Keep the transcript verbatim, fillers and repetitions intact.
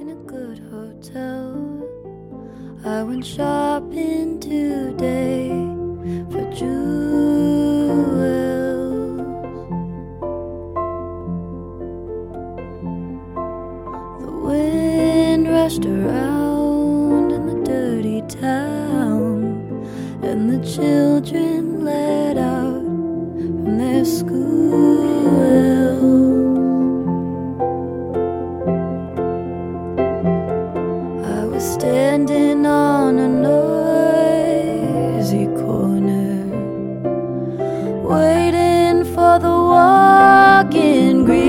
in a good hotel. I went shopping today for jewels. The wind rushed around in the dirty town, and the children let out from their school. I was standing on a noisy corner, waiting for the walk-in green.